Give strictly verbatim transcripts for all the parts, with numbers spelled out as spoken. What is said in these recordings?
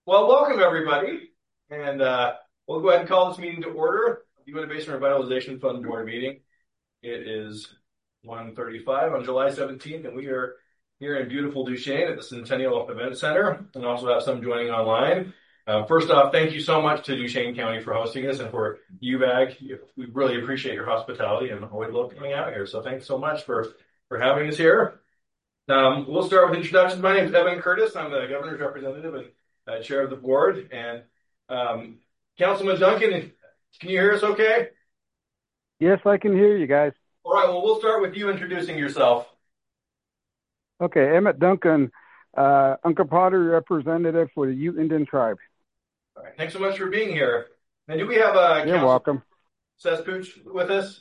Well, welcome everybody, and uh, we'll go ahead and call this meeting to order. The Uinta Basin Revitalization Fund Board meeting. It is one thirty-five on July seventeenth, and we are here in beautiful Duchesne at the Centennial Event Center, and also have some joining online. Uh, first off, thank you so much to Duchesne County for hosting us, and for U B A G. We really appreciate your hospitality, and always love coming out here. So thanks so much for for having us here. Um, we'll start with introductions. My name is Evan Curtis. I'm the governor's representative and uh, chair of the board. And um, Councilman Duncan, can you hear us okay? Yes, I can hear you guys. All right, well, we'll start with you introducing yourself. Okay, Emmett Duncan, uh, Uncompahgre representative for the Ute Indian tribe. All right, thanks so much for being here. And do we have a You're welcome. Sespooch with us?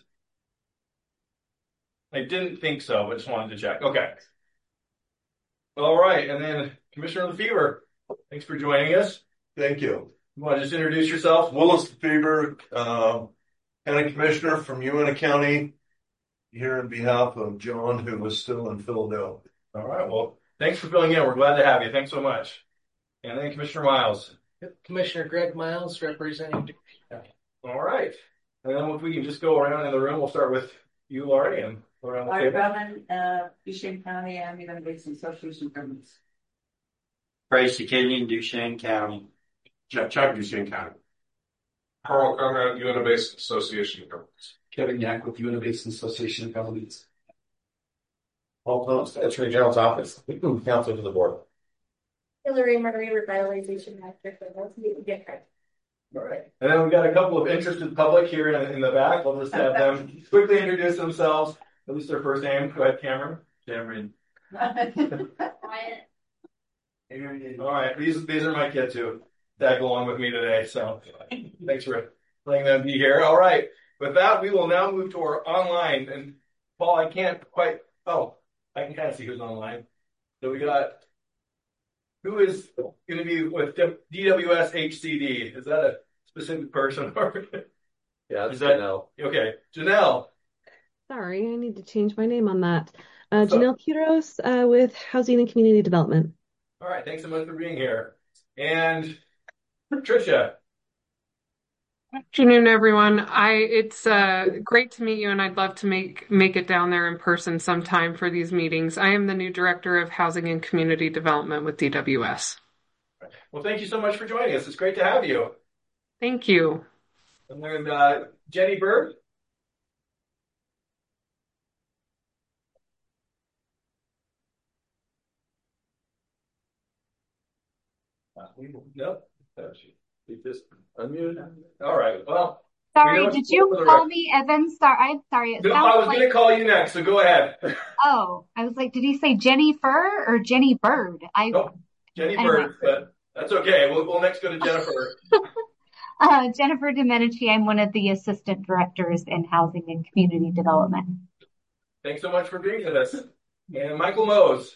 I didn't think so, but just wanted to check. Okay. All right, and then Commissioner Lefevre, thanks for joining us. Thank you. You want to just introduce yourself? Willis Lefevre, uh, County Commissioner from Uintah County, here on behalf of John, who was still in Philadelphia. All right, well, thanks for filling in. We're glad to have you. Thanks so much. And then Commissioner Miles. Commissioner Greg Miles, representing. All right. And then if we can just go around in the room, we'll start with you, Laurie, and go around the Laurie table. Bowman, uh, Duchesne County, I'm Uinta Basin Association of Governments. Tracy Killian, Duchesne County. Jeff Chuck, Duchesne County. Carl Conrad, Uintah Basin Association of Governments. Kevin Yak with Uintah Basin Association of Governments. Paul Post, Attorney General's Office, Counsel to the Board. Hillary Marie, Revitalization Director for those meeting different. All right. And then we've got a couple of interested public here in, in the back. We'll just have them quickly introduce themselves, at least their first name. Go ahead, Cameron. Cameron. Quiet. All right. These these are my kids who tag along with me today. So thanks for letting them be here. All right. With that, we will now move to our online. And Paul, I can't quite. Oh, I can kind of see who's online. So we got. Who is going to be with D W S H C D? Is that a specific person? Yeah, it's is that, Janelle. Okay, Janelle. Sorry, I need to change my name on that. Uh, Janelle Quiros uh, with Housing and Community Development. All right, thanks so much for being here. And Tricia. Good afternoon, everyone. I it's uh, great to meet you, and I'd love to make make it down there in person sometime for these meetings. I am the new Director of Housing and Community Development with D W S. Well, thank you so much for joining us. It's great to have you. Thank you. And then uh, Jenny Bird. Uh, nope. Keep this unmuted. All right. Well. Sorry, did you call right. me Evan? Sorry, I'm sorry. It no, I was like... going to call you next, so go ahead. Oh, I was like, did he say Jenny Fur or Jenny Bird? I. Oh, Jenny Bird, but that's okay. We'll, we'll next go to Jennifer. uh, Jennifer Domenici. I'm one of the assistant directors in Housing and Community Development. Thanks so much for being with us. And Michael Mose.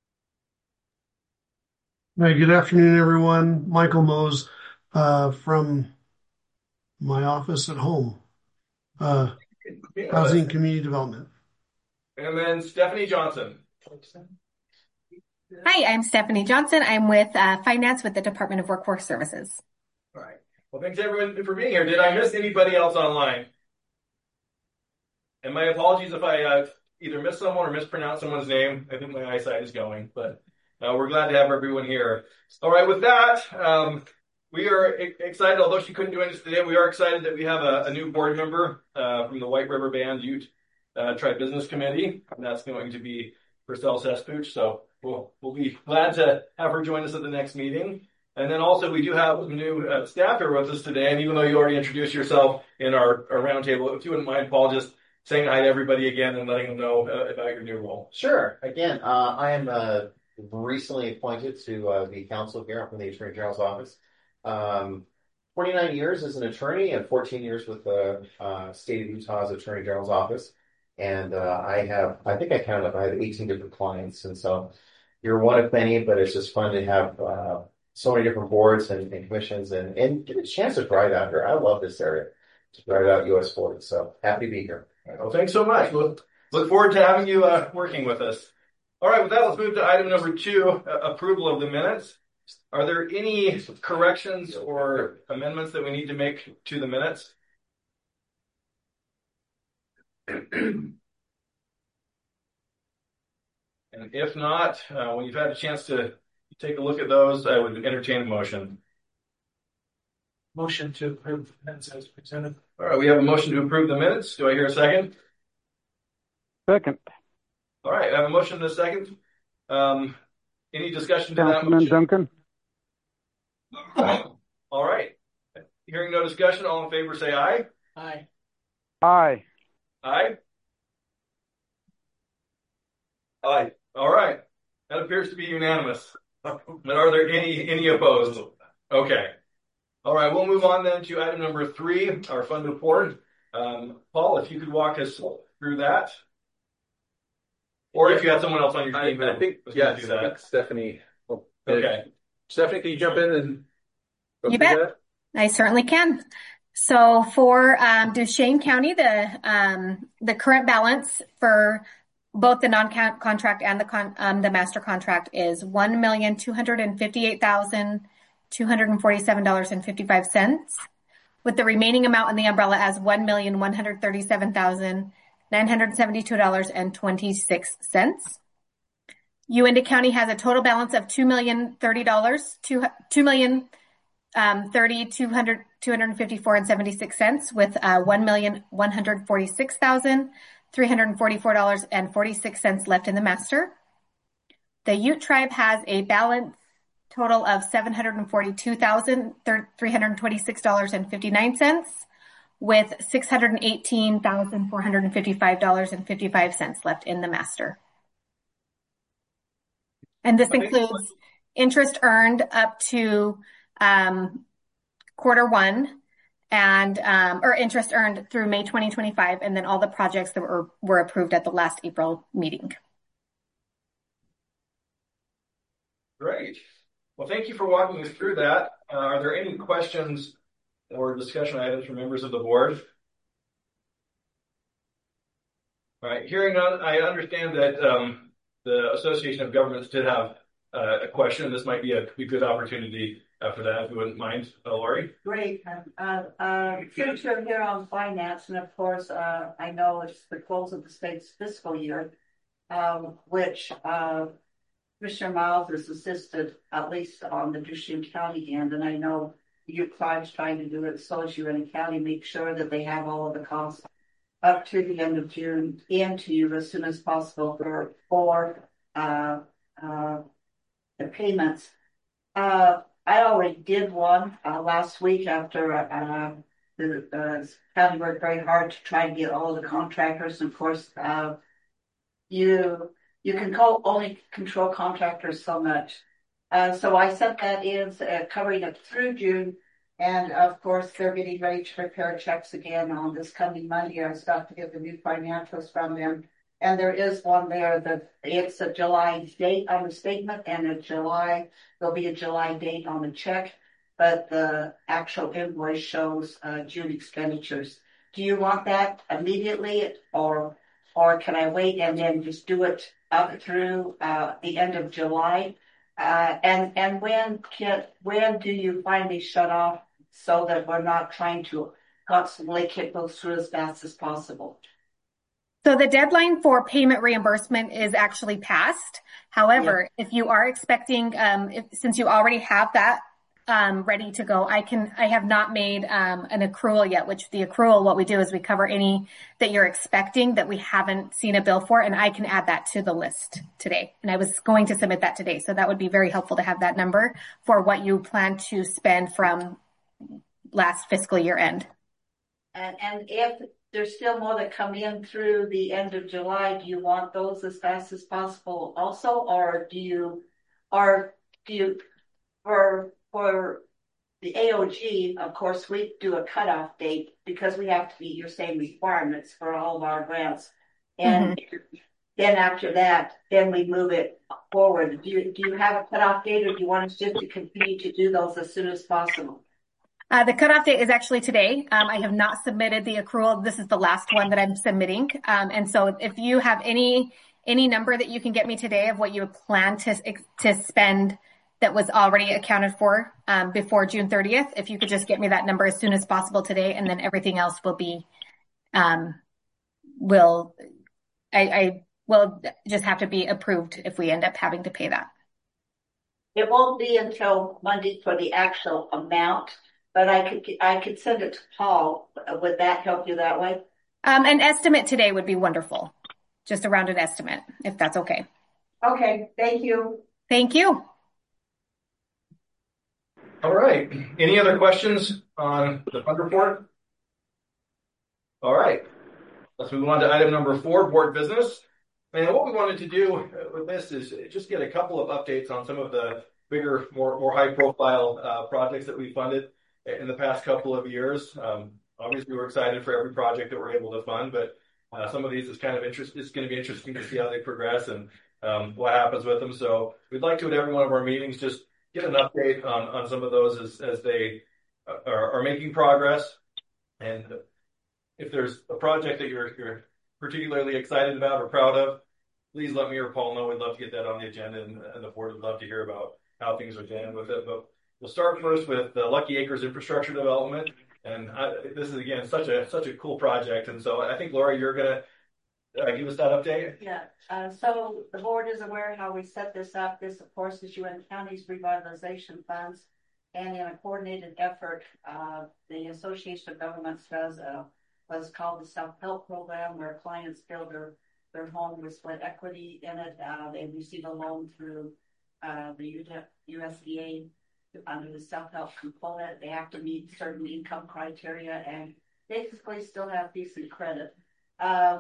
Hi, good afternoon, everyone. Michael Mose uh, from my office at home, uh, Housing and Community Development. And then Stephanie Johnson. Hi, I'm Stephanie Johnson. I'm with uh, Finance with the Department of Workforce Services. All right. Well, thanks everyone for being here. Did I miss anybody else online? And my apologies if I uh, either missed someone or mispronounced someone's name. I think my eyesight is going, but uh, we're glad to have everyone here. All right, with that, um, we are excited, although she couldn't join us today, we are excited that we have a, a new board member uh, from the White River Band Ute uh, Tribe Business Committee, and that's going to be Purcell Sespooch. So we'll, we'll be glad to have her join us at the next meeting. And then also we do have some new uh, staff here with us today, and even though you already introduced yourself in our, our roundtable, if you wouldn't mind, Paul, just saying hi to everybody again and letting them know uh, about your new role. Sure. Again, uh, I am uh, recently appointed to uh, the council here. I'm from the Attorney General's Office. Um, twenty-nine years as an attorney and fourteen years with the uh, state of Utah's Attorney General's Office. And uh, I have, I think I counted up, I have eighteen different clients. And so you're one of many, but it's just fun to have uh, so many different boards and, and commissions and, and get a chance to drive out here. I love this area, to drive out U S forty. So happy to be here. Well, thanks so much. We'll look forward to having you uh, working with us. All right, with that, let's move to item number two, uh, approval of the minutes. Are there any corrections or amendments that we need to make to the minutes? And if not, uh, when you've had a chance to take a look at those, I would entertain a motion. Motion to approve the minutes as presented. All right, we have a motion to approve the minutes. Do I hear a second? Second. All right, I have a motion and a second. Um, any discussion to that Councilman motion? Duncan. All right. Hearing no discussion, all in favor say aye. Aye. Aye. Aye. Aye. All right. That appears to be unanimous. But are there any any opposed? Okay. All right, we'll move on then to item number three, our fund report. Um, Paul, if you could walk us through that. Or if you had someone else on your team. I, I think, yes, do that. I think Stephanie. Well, Okay. Stephanie, can you jump in and go You through bet. that? I certainly can. So for um, Duchesne County, the um, the current balance for both the non-contract and the con um, the master contract is one million two hundred and fifty-eight thousand two hundred and forty-seven dollars and fifty-five cents, with the remaining amount in the umbrella as one million one hundred thirty-seven thousand nine hundred seventy-two dollars and twenty-six cents. Uintah County has a total balance of two million thirty dollars, two two million um, thirty two hundred two hundred fifty-four and seventy-six cents, with uh, one million one hundred forty-six thousand three hundred forty-four dollars and forty-six cents left in the master. The Ute tribe has a balance total of seven hundred forty-two thousand three hundred twenty-six dollars and fifty-nine cents, with six hundred eighteen thousand four hundred fifty-five dollars and fifty-five cents left in the master. And this includes interest earned up to um, quarter one, and um, or interest earned through May twenty twenty-five, and then all the projects that were, were approved at the last April meeting. Great. Well, thank you for walking us through that. Uh, are there any questions or discussion items from members of the board? All right, hearing none, I understand that um, the Association of Governments did have uh, a question. This might be a, a good opportunity after that, if you wouldn't mind, uh, Lori. Great. Uh, uh, future here on finance, and of course, uh, I know it's the close of the state's fiscal year, um, which uh, Commissioner Miles has assisted at least on the Duchesne County end, and I know your client's trying to do it, so is Uintah County, make sure that they have all of the costs up to the end of June into you as soon as possible for for uh, uh, the payments. Uh, I already did one uh, last week after uh, the uh, county worked very hard to try and get all of the contractors. And of course, uh, you you can call, only control contractors so much. Uh, so I sent that in, uh, covering it through June. And of course, they're getting ready to prepare checks again on this coming Monday. I start to get the new financials from them. And there is one there that it's a July date on the statement, and a July, there'll be a July date on the check, but the actual invoice shows uh, June expenditures. Do you want that immediately, or or can I wait and then just do it up through uh, the end of July? Uh, and and when can when do you finally shut off so that we're not trying to constantly kick those through as fast as possible? So the deadline for payment reimbursement is actually passed. However, yeah. if you are expecting, um, if, since you already have that um, ready to go, I can. I have not made um, an accrual yet. Which the accrual, what we do is we cover any that you're expecting that we haven't seen a bill for, and I can add that to the list today. And I was going to submit that today, so that would be very helpful to have that number for what you plan to spend from last fiscal year end. And and if there's still more that come in through the end of July, do you want those as fast as possible also, or do you, or do you, for for the A O G, of course, we do a cutoff date because we have to meet your same requirements for all of our grants, and mm-hmm. then after that, then we move it forward. Do you do you have a cutoff date, or do you want us just to continue to do those as soon as possible? Uh, the cutoff date is actually today. Um, I have not submitted the accrual. This is the last one that I'm submitting. Um, and so if you have any, any number that you can get me today of what you plan to, to spend that was already accounted for um, before June thirtieth. If you could just get me that number as soon as possible today, and then everything else will be, um, will, I, I will just have to be approved if we end up having to pay that. It won't be until Monday for the actual amount, but I could I could send it to Paul. Would that help you that way? Um, an estimate today would be wonderful. Just a rounded estimate, if that's okay. Okay, thank you. Thank you. All right. Any other questions on the fund report? All right. Let's move on to item number four, board business. And what we wanted to do with this is just get a couple of updates on some of the bigger, more more high-profile uh, projects that we funded in the past couple of years. Um, obviously, we're excited for every project that we're able to fund, but uh, some of these is kind of interest. It's going to be interesting to see how they progress and um, what happens with them. So we'd like to, at every one of our meetings, just get an update on on some of those as as they are, are making progress. And if there's a project that you're you're particularly excited about or proud of, please let me or Paul know. We'd love to get that on the agenda, and, and the board would love to hear about how things are going with it. But we'll start first with the Lucky Acres infrastructure development. And I, this is, again, such a such a cool project. And so I think, Laura, you're going to uh, give us that update. Yeah. Uh, so the board is aware how we set this up. This, of course, is U N County's revitalization funds. And in a coordinated effort, uh, the Association of Governments does a, what's called the self-help program, where clients build their their home with split equity in it. Uh, they receive a loan through uh, the U S D A under the self-help component. They have to meet certain income criteria and basically still have decent credit. Uh,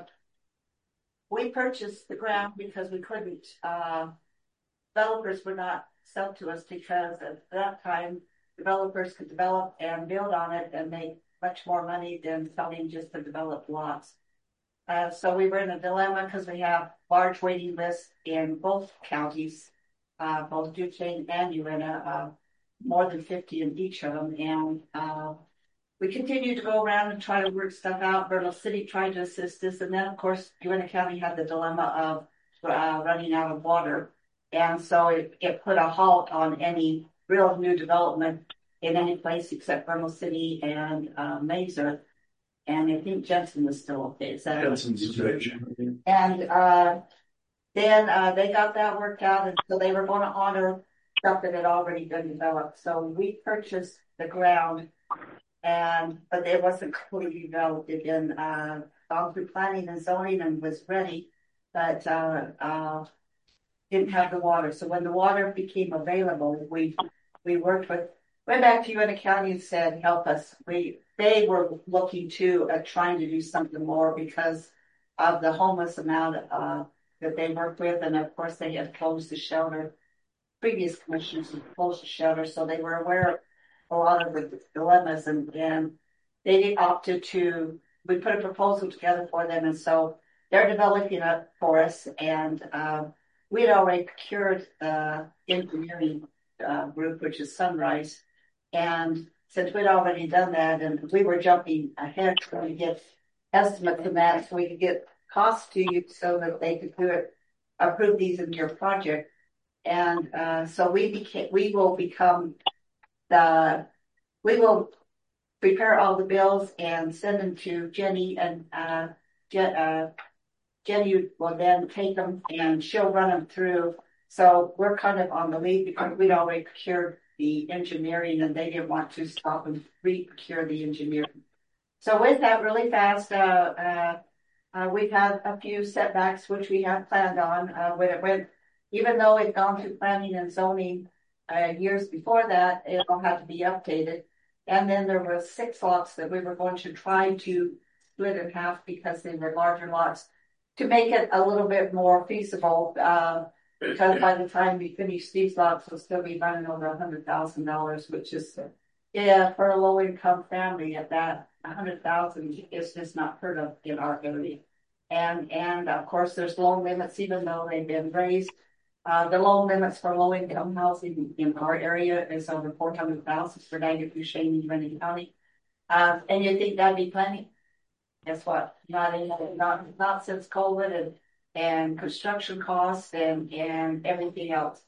we purchased the ground because we couldn't, uh, developers would not sell to us because at that time, developers could develop and build on it and make much more money than selling just the developed lots. Uh, so we were in a dilemma because we have large waiting lists in both counties, uh, both Duchesne and Uena, uh, more than fifty in each of them. And uh, we continued to go around and try to work stuff out. Vernal City tried to assist us. And then, of course, Uena County had the dilemma of uh, running out of water. And so it, it put a halt on any real new development in any place except Vernal City and uh, Mazer. And I think Jensen was still okay. Is that Jensen's okay. And uh, then uh, they got that worked out, and so they were going to honor stuff that had already been developed. So we purchased the ground, and but it wasn't completely developed. It had been uh, gone through planning and zoning and was ready, but uh, uh, didn't have the water. So when the water became available, we we worked with went back to Uena County and said, "Help us." We they were looking to at trying to do something more because of the homeless amount uh, that they worked with, and of course they had closed the shelter. Previous commissioners had closed the shelter, so they were aware of a lot of the dilemmas, and, and they opted to. We put a proposal together for them, and so they're developing it for us. And uh, we had already procured the engineering uh, group, which is Sunrise, and since we'd already done that, and we were jumping ahead trying to get estimates from that so we could get costs to you so that they could do it, approve these in your project. And uh, so we became, we will become the, we will prepare all the bills and send them to Jenny, and uh, Je- uh, Jenny will then take them and she'll run them through. So we're kind of on the lead because we'd already procured the engineering, and they didn't want to stop and re-procure the engineering. So with that, really fast, uh, uh, uh, we've had a few setbacks, which we had planned on. Uh, when it went, even though it gone through planning and zoning uh, years before that, it all had to be updated. And then there were six lots that we were going to try to split in half because they were larger lots to make it a little bit more feasible. Uh, Because by the time we finish these lots, we'll still be running over a hundred thousand dollars, which is, yeah, for a low income family at that, a hundred thousand is just not heard of in our area. And, and of course there's loan limits, even though they've been raised. Uh, the loan limits for low income housing in our area is over four hundred thousand for Niagara, Duchesne, and Uena County. Uh, and you think that'd be plenty? Guess what? Not in, not, not since COVID and and construction costs and, and everything else.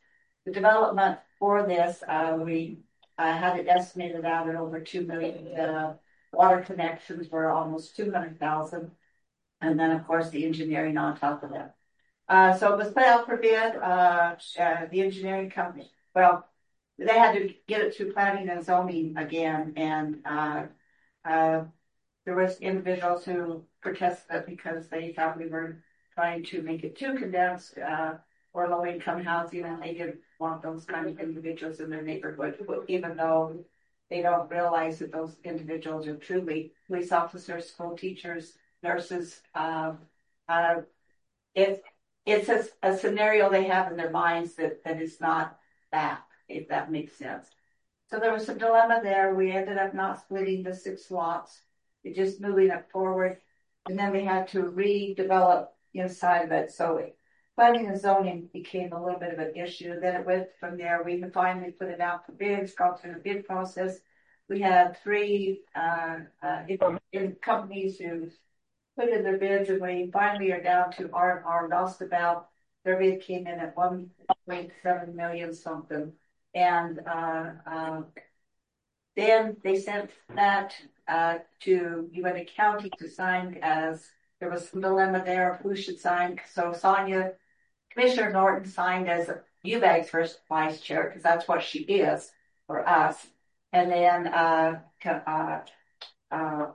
the development for this, uh, we uh, had it estimated out at over two million. The water connections were almost two hundred thousand. And then, of course, the engineering on top of that. Uh, so it was put out for bid. Uh, uh, the engineering company, well, they had to get it through planning and zoning again. And uh, uh, there was individuals who protested because they thought we were trying to make it too condensed uh, or low-income housing, and they didn't want those kind of individuals in their neighborhood, even though they don't realize that those individuals are truly police officers, school teachers, nurses. Um, uh, it, it's a, a scenario they have in their minds that, that is not that, if that makes sense. So there was some dilemma there. We ended up not splitting the six lots, just moving it forward. And then we had to redevelop inside of it. So planning and zoning became a little bit of an issue. Then it went from there. We finally put it out for bids, gone through the bid process. We had three uh, uh, in, in companies who put in their bids, and we finally are down to R and R Roustabout. Their bid came in at one point seven million something. And uh, uh, then they sent that uh, to Uinta County to sign, as there was some dilemma there of who should sign. So Sonia, Commissioner Norton signed as U B A G's first vice chair, because that's what she is for us. And then uh, uh, uh,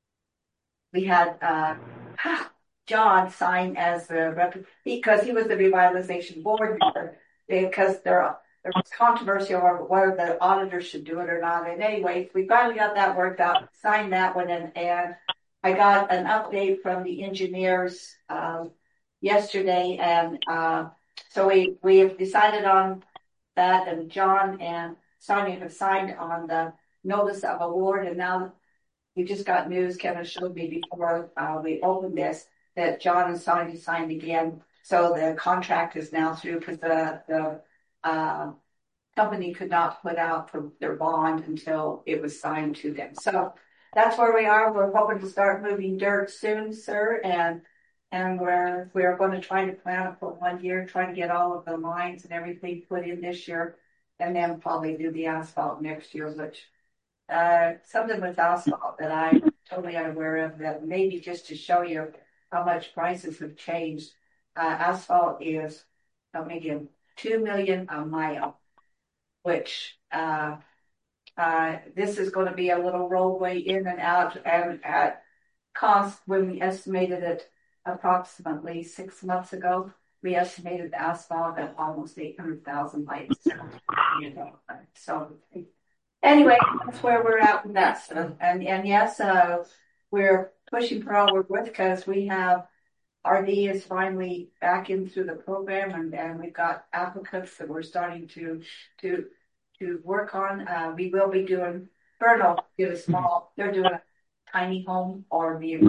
we had uh, John sign as the rep, because he was the revitalization board member, because there, there was controversy over whether the auditor should do it or not. And anyway, we finally got that worked out, signed that one, and, and I got an update from the engineers um, yesterday, and uh, so we we have decided on that, and John and Sonia have signed on the notice of award, and now we just got news. Kevin showed me before uh, we opened this that John and Sonia signed again, so the contract is now through, because the the uh, company could not put out for their bond until it was signed to them. So that's where we are. We're hoping to start moving dirt soon, sir, and and we're we're going to try to plan it for one year, try to get all of the lines and everything put in this year, and then probably do the asphalt next year. Which uh, something with asphalt that I'm totally unaware of, that maybe just to show you how much prices have changed. Uh, asphalt is, I'm making two million a mile, which uh, uh, this is going to be a little roadway in and out, and at cost, when we estimated it approximately six months ago, we estimated the asphalt at almost eight hundred thousand lights. You know, so anyway, that's where we're at with that stuff. And and yes, uh, we're pushing for all we're worth, because we have R D is finally back into the program, and, and we've got applicants that we're starting to to to work on. Uh, we will be doing Bernal did a small. They're doing a tiny home or the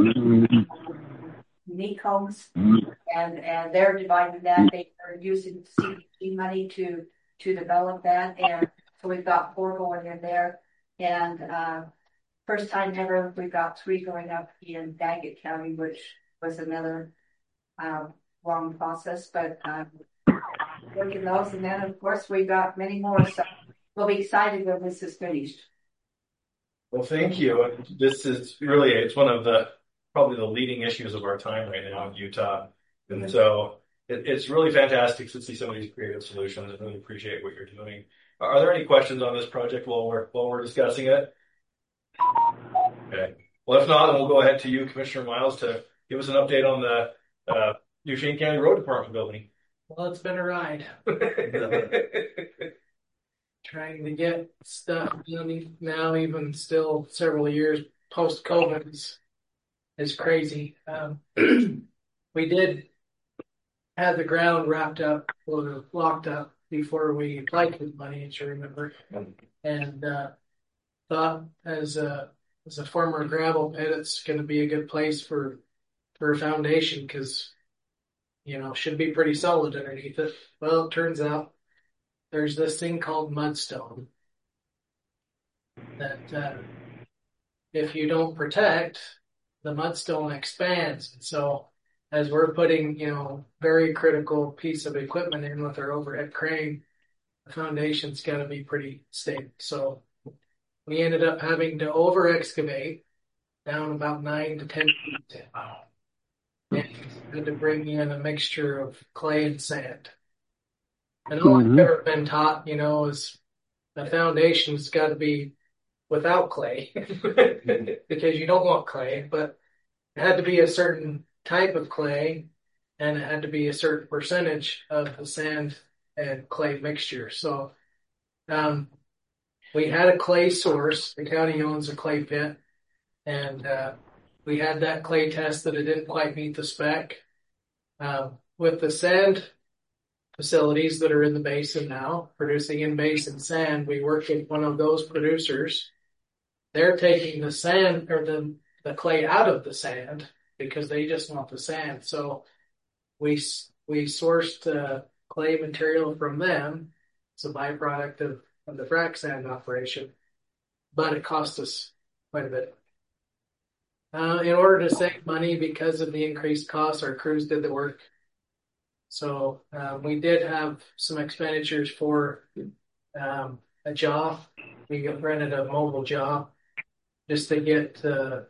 unique homes, and and they're dividing that. They are using C D G money to to develop that, and so we've got four going in there, and uh, first time ever we've got three going up in Daggett County, which was another uh, long process, but um, working those, and then of course we got many more. So we'll be excited when this is finished. Well, thank you. This is really, it's one of the, probably the leading issues of our time right now in Utah. And so it, it's really fantastic to see some of these creative solutions. I really appreciate what you're doing. Are there any questions on this project while we're, while we're discussing it? Okay. Well, if not, then we'll go ahead to you, Commissioner Miles, to give us an update on the uh, Duchesne County Road Department building. Well, it's been a ride. Trying to get stuff done now, even still several years post COVID, is, is crazy. Um, we did have the ground wrapped up or locked up before we applied for the money, as you remember, and uh, thought as a as a former gravel pit, it's going to be a good place for for a foundation, because you know should be pretty solid underneath it. Well, it turns out there's this thing called mudstone that uh, if you don't protect, the mudstone expands. And so as we're putting, you know, very critical piece of equipment in with our overhead crane, the foundation's got to be pretty stable. So we ended up having to over excavate down about nine to ten feet. And had to bring in a mixture of clay and sand. And all Mhm. I've ever been taught, you know, is the foundation's got to be without clay because you don't want clay, but it had to be a certain type of clay and it had to be a certain percentage of the sand and clay mixture. So um, we had a clay source. The county owns a clay pit, and uh, we had that clay test that it didn't quite meet the spec. Um, with the sand facilities that are in the basin now, producing in basin sand, we worked with one of those producers. They're taking the sand or the, the clay out of the sand because they just want the sand. So we we sourced uh, clay material from them. It's a byproduct of, of the frac sand operation, but it cost us quite a bit. Uh, in order to save money because of the increased costs, our crews did the work. So uh, we did have some expenditures for um, a jaw. We rented a mobile jaw just to get uh,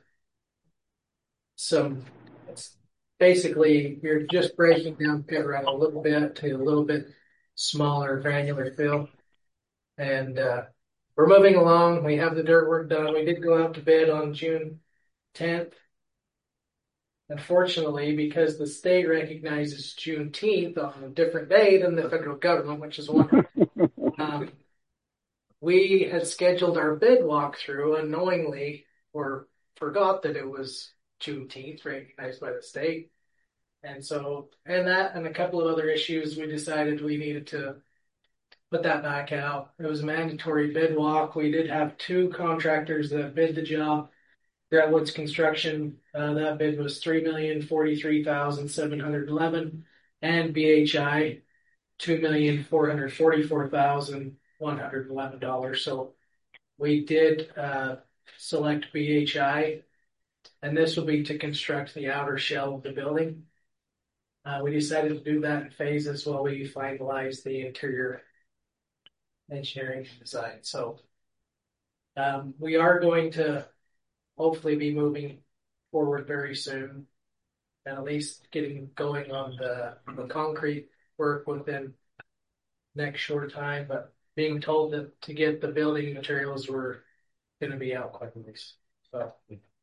some. Basically, you're just breaking down pit rock a little bit to a little bit smaller granular fill, and uh, we're moving along. We have the dirt work done. We did go out to bid on June tenth. Unfortunately, because the state recognizes Juneteenth on a different day than the federal government, which is wonderful, um, we had scheduled our bid walkthrough unknowingly or forgot that it was Juneteenth recognized by the state. And so, and that and a couple of other issues, we decided we needed to put that back out. It was a mandatory bid walk. We did have two contractors that bid the job. Gratwoods Construction, uh, that bid was three million forty-three thousand seven hundred eleven, and B H I two million four hundred forty-four thousand one hundred eleven dollars. So we did uh, select B H I, and this will be to construct the outer shell of the building. Uh, we decided to do that in phases while we finalize the interior engineering design. So um, we are going to hopefully be moving forward very soon, and at least getting going on the, the concrete work within next short time, but being told that to get the building materials were going to be out quickly. So,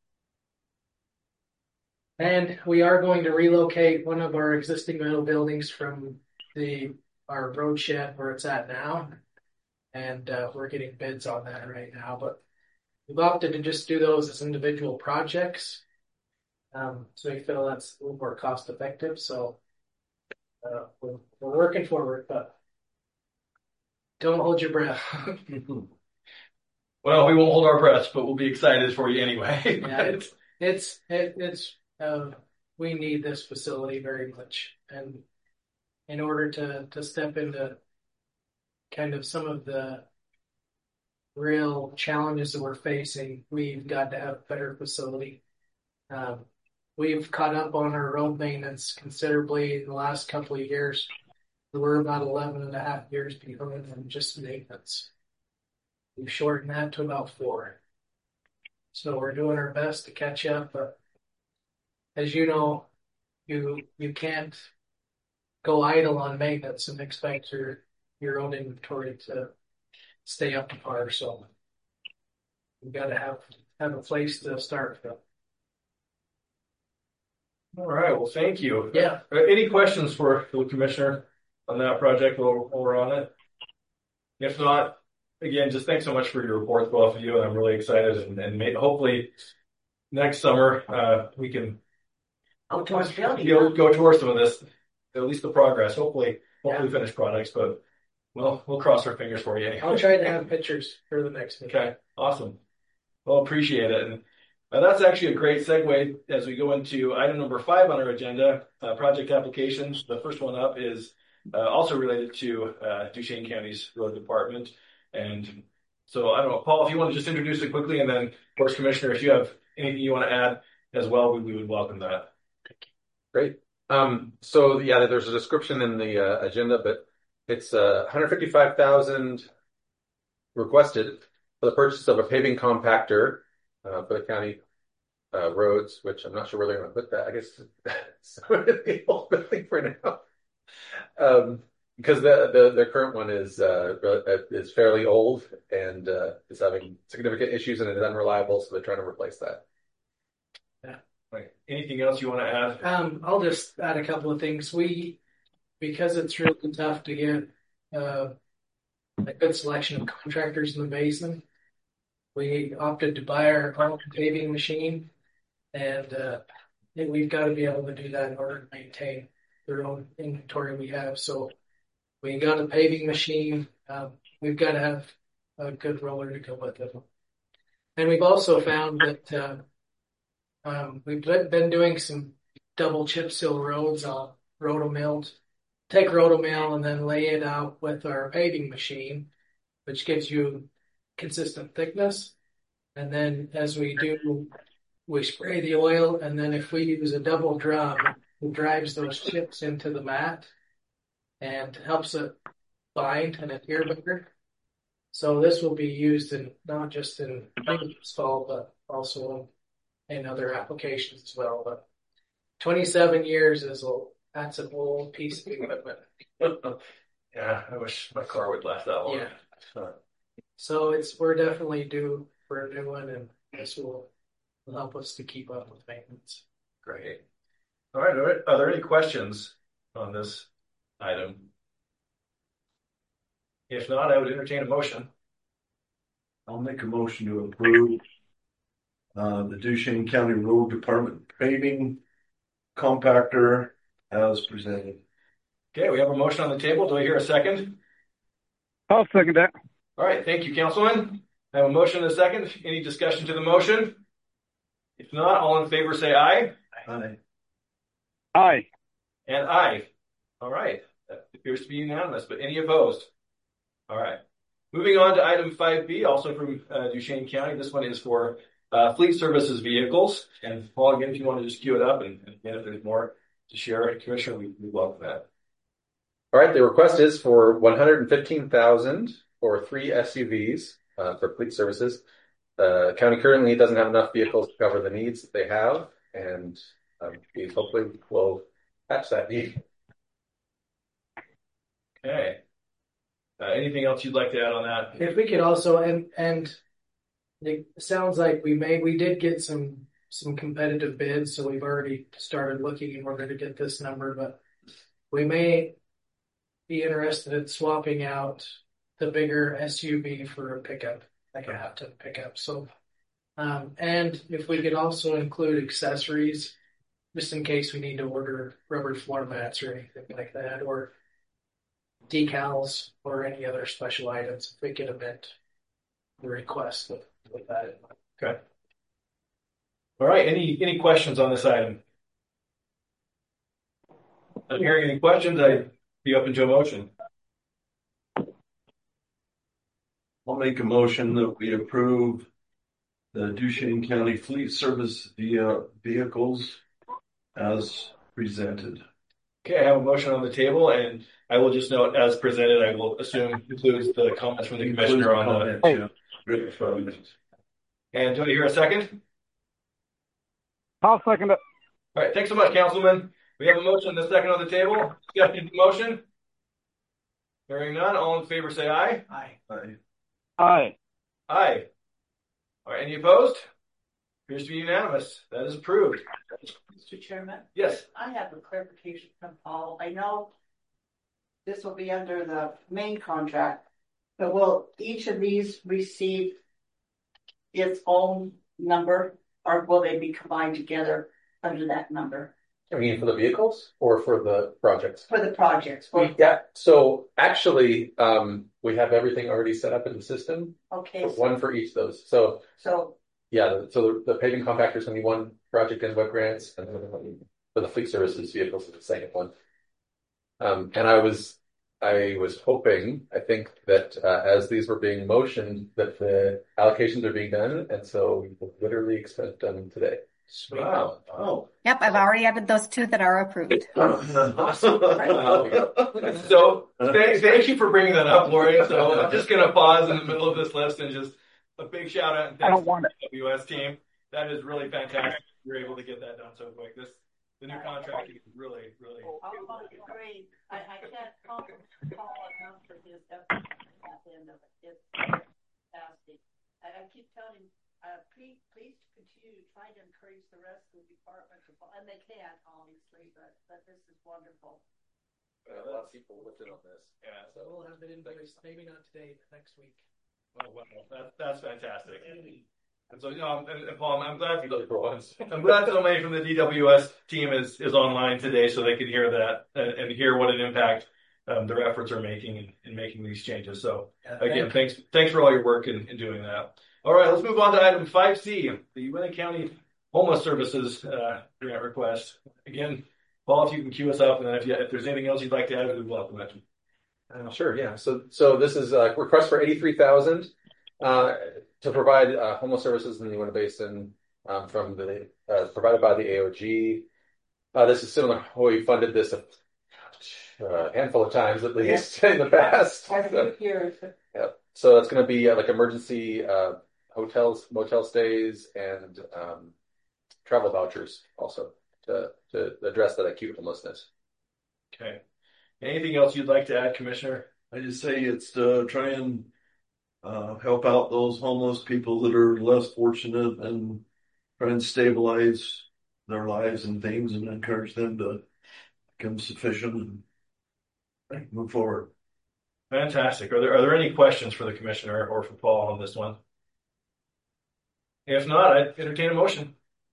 and we are going to relocate one of our existing metal buildings from the our road shed where it's at now, and uh, we're getting bids on that right now, but we've opted to just do those as individual projects. Um, so we feel that's a little more cost effective. So uh, we're, we're working forward, but don't hold your breath. Well, we won't hold our breaths, but we'll be excited for you anyway. Yeah, it's, it's, it, it's, uh, we need this facility very much. And in order to, to step into kind of some of the real challenges that we're facing, we've got to have a better facility. Um, we've caught up on our road maintenance considerably in the last couple of years. We're about eleven and a half years behind on just maintenance. We've shortened that to about four. So we're doing our best to catch up, but as you know, you you can't go idle on maintenance and expect your your own inventory to stay up to par. So we've got to have have a place to start from. All right. Well, thank you. Yeah. Uh, Any questions for the commissioner on that project while while we're on it? If not, again, just thanks so much for your report, both of you, and I'm really excited. And, and may, hopefully next summer uh, we can Go towards building. go, go towards some of this, at least the progress. Hopefully, hopefully finished products, but we'll we'll cross our fingers for you. Anyway. I'll try to have pictures for the next meeting. Okay, awesome. Well, appreciate it. And uh, that's actually a great segue as we go into item number five on our agenda, uh, project applications. The first one up is uh, also related to uh, Duchesne County's road department. And so I don't know, Paul, if you want to just introduce it quickly, and then, of course, Commissioner, if you have anything you want to add as well, we, we would welcome that. Great. Um, so yeah, there's a description in the uh, agenda, but It's uh, one hundred fifty-five thousand requested for the purchase of a paving compactor uh, for the county uh, roads, which I'm not sure where they're going to put that. I guess it's the old building for now, um, because the, the the current one is uh, is fairly old and uh, is having significant issues and is unreliable, so they're trying to replace that. Yeah. Right. Anything else you want to add? Um, I'll just add a couple of things. We, because it's really tough to get uh, a good selection of contractors in the basin, we opted to buy our own paving machine, and uh, we've got to be able to do that in order to maintain their own inventory we have. So we got a paving machine. Um, we've got to have a good roller to go with it. And we've also found that uh, um, we've been doing some double chip seal roads on rotomilled. Take rotomill and then lay it out with our paving machine, which gives you consistent thickness. And then as we do, we spray the oil, and then if we use a double drum, it drives those chips into the mat and helps it bind and adhere better. So this will be used in not just in install, but also in other applications as well. But twenty-seven years is a that's an old piece of equipment. Yeah, I wish my car would last that long. Yeah. So, so it's we're definitely due for a new one, and this will, will help us to keep up with maintenance. Great. All right. Are there, are there any questions on this item? If not, I would entertain a motion. I'll make a motion to approve uh, the Duchesne County Road Department paving compactor as presented. Okay, we have a motion on the table. Do I hear a second? I'll second that. All right, thank you, Councilman. I have a motion and a second. Any discussion to the motion? If not, all in favor say aye. Aye. Aye. And aye. All right, that appears to be unanimous, but any opposed? All right. Moving on to item five B, also from uh, Duchesne County. This one is for uh, fleet services vehicles. And Paul, again, if you want to just queue it up, and, and again, if there's more to share, Commissioner, we, we welcome that. All right, the request is for one hundred fifteen thousand dollars for three S U Vs uh, for fleet services. The uh, county currently doesn't have enough vehicles to cover the needs that they have, and um, these hopefully will patch that need. Okay. Uh, anything else you'd like to add on that? If we could also, and and it sounds like we may, we did get some some competitive bids, so we've already started looking in order to get this number, but we may be interested in swapping out the bigger S U V for a pickup, like a half-ton pickup. So, um, and if we could also include accessories, just in case we need to order rubber floor mats or anything like that, or decals or any other special items, if we could amend the request with, with that in mind. Okay. All right. Any any questions on this item? Not hearing any questions, I'd be open to a motion. I'll make a motion that we approve the Duchesne County Fleet Service via vehicles as presented. Okay, I have a motion on the table, and I will just note, as presented, I will assume includes the comments from the commissioner on the. Comments, yeah. And do I hear a second? I'll second it. All right, thanks so much, Councilman. We have a motion and a second on the table. Discussion of the motion. Hearing none, all in favor say aye. Aye. Aye. Aye. Aye. All right, any opposed? Appears to be unanimous. That is approved. Mister Chairman? Yes. I have a clarification from Paul. I know this will be under the main contract, but will each of these receive its own number, or will they be combined together under that number? I mean, for the vehicles or for the projects? For the projects. For, Yeah. So actually, um, we have everything already set up in the system. okay. So, One for each of those. So so yeah, so the, the paving compactor is going to be one project in web grants, and then for the fleet services vehicles is the second one. Um, and I was, I was hoping, I think that uh, as these were being motioned, that the allocations are being done, and so we will literally expect them today. Sweet. Wow. Oh. Yep, I've already added those two that are approved. Awesome. So thank, thank you for bringing that up, Lori. So I'm just going to pause in the middle of this list and just a big shout out and I thanks don't want to the W S team. That is really fantastic. We were able to get that done so quick. This the new contract is really, really. Almost agree. I, I can't call, call enough for his effort at the end of it. It's fantastic. I, I keep telling, uh, please, please continue to try to encourage the rest of the department to, and they can't, obviously, but, but this is wonderful. Uh, a lot of people looked in on this. Yeah. So we'll have it invoiced, maybe not today, but next week. Oh, wow. That, that's fantastic. And so, you know, and, and Paul, I'm glad for once. I'm glad so many from the D W S team is, is online today so they can hear that and, and hear what an impact um, their efforts are making in, in making these changes. So Yeah, again, thank thanks thanks for all your work in, in doing that. All right, let's move on to item five C, the Uintah County Homeless Services uh, grant request. Again, Paul, if you can cue us up, and then if, you, if there's anything else you'd like to add, we'd welcome it. Uh, sure, yeah. So, so this is a request for eighty-three thousand uh, to provide uh, homeless services in the Uintah Basin um, from the uh, provided by the A O G. Uh, this is similar. We funded this a, a handful of times at least in the past. So, yeah. So that's going to be uh, like emergency uh, hotels, motel stays, and um, travel vouchers also to to address that acute homelessness. Okay. Anything else you'd like to add, Commissioner? I just say it's to try and uh, help out those homeless people that are less fortunate and try and stabilize their lives and things and encourage them to become sufficient and move forward. Fantastic. Are there are there any questions for the Commissioner or for Paul on this one? If not, I'd entertain a motion.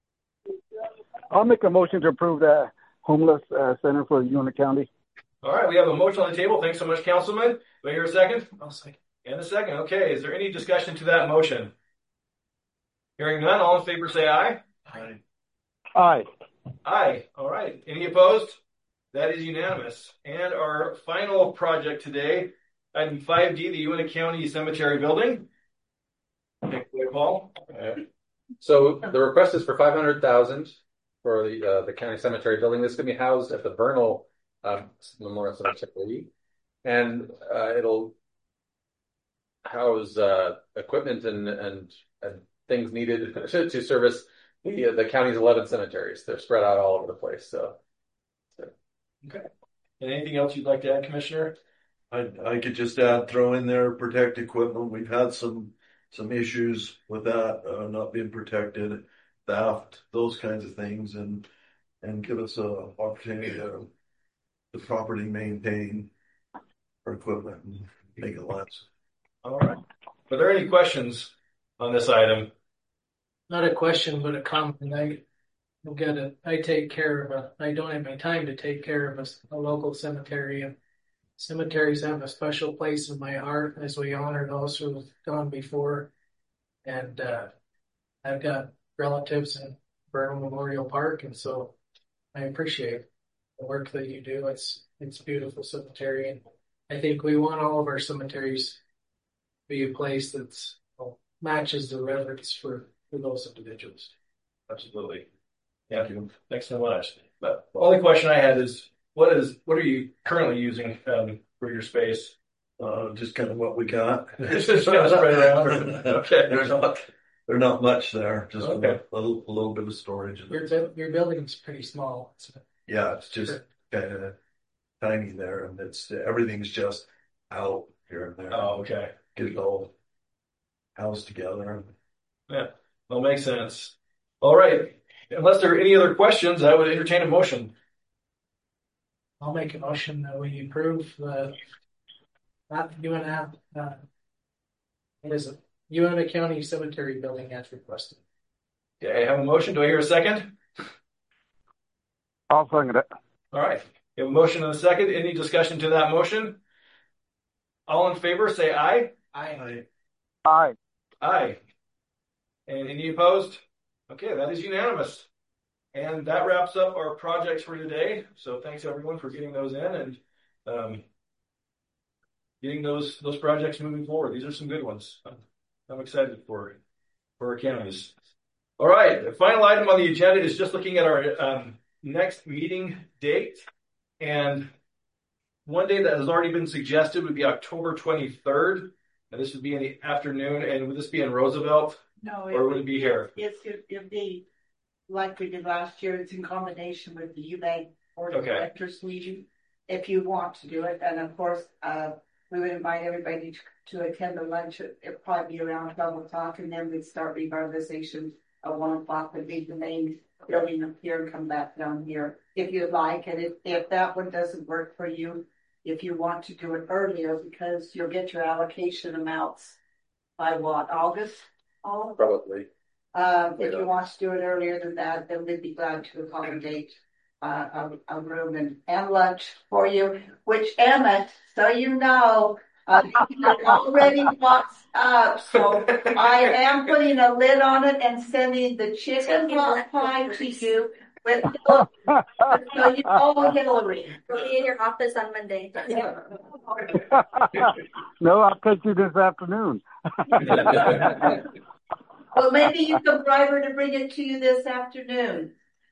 I'll make a motion to approve the homeless uh, center for Uintah County. All right, we have a motion on the table. Thanks so much, Councilman. Do I hear a second? I'll second. And a second. Okay, is there any discussion to that motion? Hearing none, all in favor say aye. Aye. Aye. Aye. All right. Any opposed? That is unanimous. And our final project today, item five D, the Uintah County Cemetery Building. Take it away, Paul. Okay. So the request is for five hundred thousand for the uh, the county cemetery building. This is going to be housed at the Vernal um, Memorial Cemetery, and uh, it'll house uh, equipment and, and and things needed to, to service the the county's eleven cemeteries. They're spread out all over the place. So, so. Okay. And anything else you'd like to add, Commissioner? I I could just add, throw in there protect equipment. We've had some some issues with that uh, not being protected, theft, those kinds of things, and and give us a opportunity to to properly maintain our equipment and make it last. All right. Are there any questions on this item? Not a question, but a comment. I will get it. I take care of a, I don't have my time to take care of a, a local cemetery, and cemeteries have a special place in my heart as we honor those who have gone before. And uh, I've got relatives in Vernal Memorial Park, and so I appreciate the work that you do. It's it's a beautiful cemetery, and I think we want all of our cemeteries to be a place that's well, matches the reverence for, for those individuals. Absolutely. Thank you. Thanks so much. But the only question I had is, what is what are you currently using um, for your space? Uh, just kind of what we got. It's just kind of spread around. Okay. There's not there's not much there. Just Okay. a, little, a little bit of storage. Your bu- your building's pretty small. So Yeah, it's just kind of tiny there, and it's everything's just out here and there. Oh, okay. Get it all housed together. Yeah. Well, makes sense. All right. Unless there are any other questions, I would entertain a motion. I'll make a motion that we approve the not Uintah, uh, what is it? Uintah County Cemetery Building as requested. Okay, I have a motion. Do I hear a second? I'll second it. All right. We have a motion and a second. Any discussion to that motion? All in favor, say aye. Aye. Aye. Aye. And any opposed? Okay, that is unanimous. And that wraps up our projects for today. So thanks everyone for getting those in and um, getting those those projects moving forward. These are some good ones. I'm, I'm excited for for our counties. All right. The final item on the agenda is just looking at our um, next meeting date. And one day that has already been suggested would be October twenty-third. And this would be in the afternoon. And would this be in Roosevelt? No, or would it be here? It's, it, it'd be like we did last year. It's in combination with the UBank Board of Okay. Directors meeting, if you want to do it. And of course, uh, we would invite everybody to, to attend the lunch. It'd probably be around twelve o'clock, and then we'd start revitalization at one o'clock. Would be the main building up here and come back down here if you'd like. And if, if that one doesn't work for you, if you want to do it earlier, because you'll get your allocation amounts by what, August? Oh, Probably. uh, if you want to do it earlier than that, then we'd be glad to accommodate uh, a, a room and, and lunch for you, which Emmett, so you know, uh, already boxed up. So I am putting a lid on it and sending the chicken pot pie to you with Hillary. So you know Hillary. We'll be in your office on Monday. No, I'll take you this afternoon. Well, maybe you can bribe her to bring it to you this afternoon.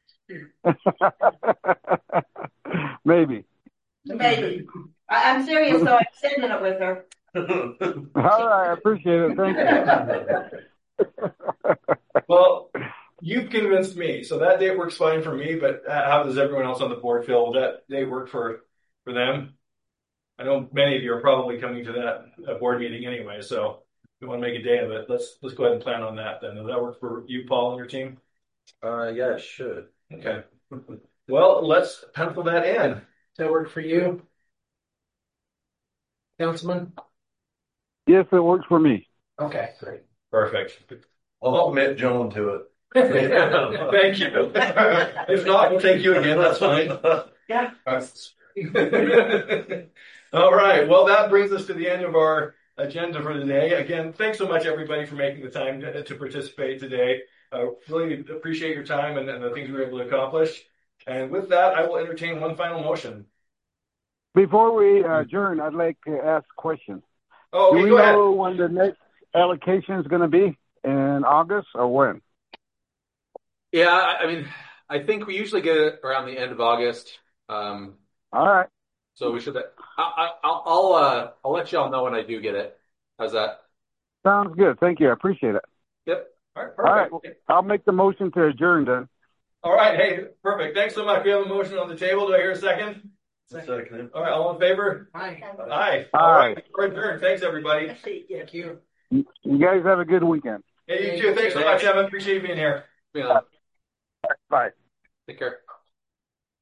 Maybe. Maybe. I, I'm serious, though. I'm sending it with her. All right, I appreciate it. Thank you. Well, you've convinced me. So that date works fine for me, but how does everyone else on the board feel? Will that date work for, for them? I know many of you are probably coming to that uh, board meeting anyway, so if you want to make a day of it, let's let's go ahead and plan on that then. Does that work for you, Paul, and your team? Uh, yeah, it should. Okay. Well, let's pencil that in. Does that work for you, Councilman? Yes, it works for me. Okay, great. Perfect. I'll commit Joan to it. Thank you. If not, we'll take you again. That's fine. Yeah. All right. Well, that brings us to the end of our agenda for today. Again, thanks so much, everybody, for making the time to, to participate today. Uh, really appreciate your time and, and the things we were able to accomplish. And with that, I will entertain one final motion. Before we adjourn, I'd like to ask a question. Oh, okay, Do we go know ahead. when the next allocation is going to be? In August or when? Yeah, I I mean, I think we usually get it around the end of August. Um, All right. so we should. I, I, I'll I'll uh I'll let y'all know when I do get it. How's that? Sounds good. Thank you. I appreciate it. Yep. All right. All right. Perfect. I'll make the motion to adjourn then. All right. Hey, perfect. Thanks so much. We have a motion on the table. Do I hear a second? Second. All right. All in favor? Aye. Aye. Aye. All right. We're adjourned. Thanks, everybody. Thank you. You guys have a good weekend. Hey, you too. Thanks so much, Evan. Appreciate you being here. Yeah. Bye. Take care.